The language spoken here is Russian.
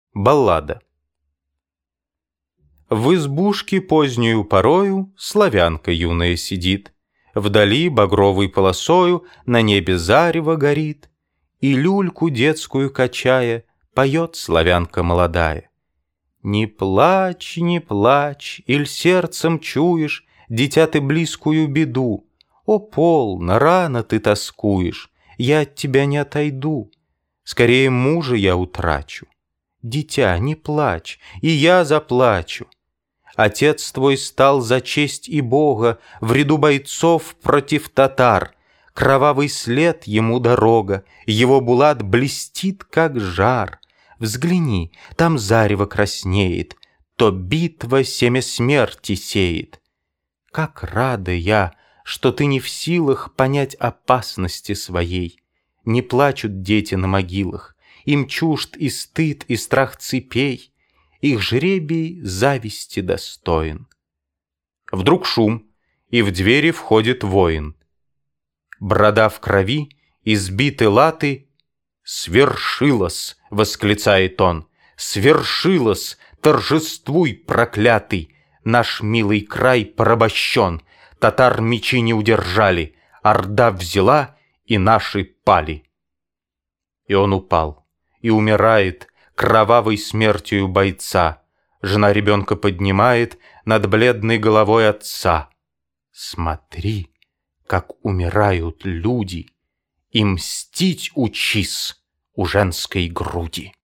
Баллада. В избушке позднюю порою славянка юная сидит, вдали багровой полосою на небе зарево горит, и люльку детскую качая поет славянка молодая. Не плачь, не плачь, иль сердцем чуешь, дитя, ты близкую беду. О, полно, рано ты тоскуешь, я от тебя не отойду, скорее мужа я утрачу. Дитя, не плачь, и я заплачу. Отец твой стал за честь и Бога в ряду бойцов против татар. Кровавый след ему дорога, его булат блестит, как жар. Взгляни, там зарево краснеет, то битва семя смерти сеет. Как рада я, что ты не в силах понять опасности своей. Не плачут дети на могилах, им чужд и стыд, и страх цепей, их жребий зависти достоин. Вдруг шум, и в двери входит воин. Борода в крови, избиты латы. «Свершилось!» — восклицает он. «Свершилось! Торжествуй, проклятый! Наш милый край порабощен, татар мечи не удержали, орда взяла, и наши пали». И он упал, и умирает кровавой смертью бойца. Жена ребенка поднимает над бледной головой отца. Смотри, как умирают люди, и мстить учись у женской груди.